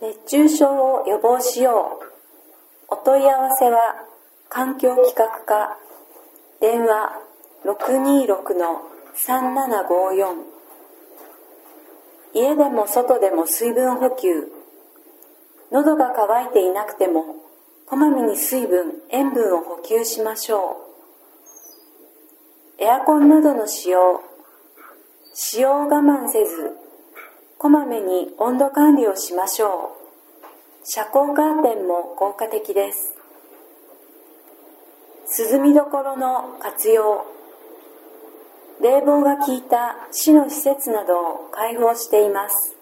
熱中症を予防しよう。お問い合わせは環境企画課、電話626-3754。家でも外でも水分補給。喉が渇いていなくてもこまめに水分、塩分を補給しましょう。エアコンなどの使用を我慢せず、こまめに温度管理をしましょう。遮光カーテンも効果的です。涼みどころの活用。冷房が効いた市の施設などを開放しています。